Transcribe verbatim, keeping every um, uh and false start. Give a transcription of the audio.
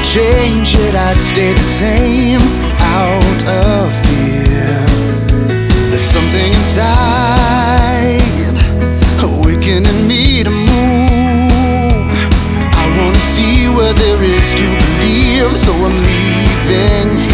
change, yet I stay the same out of fear. There's something inside awakening me to move. I wanna see where there is to believe, so I'm leaving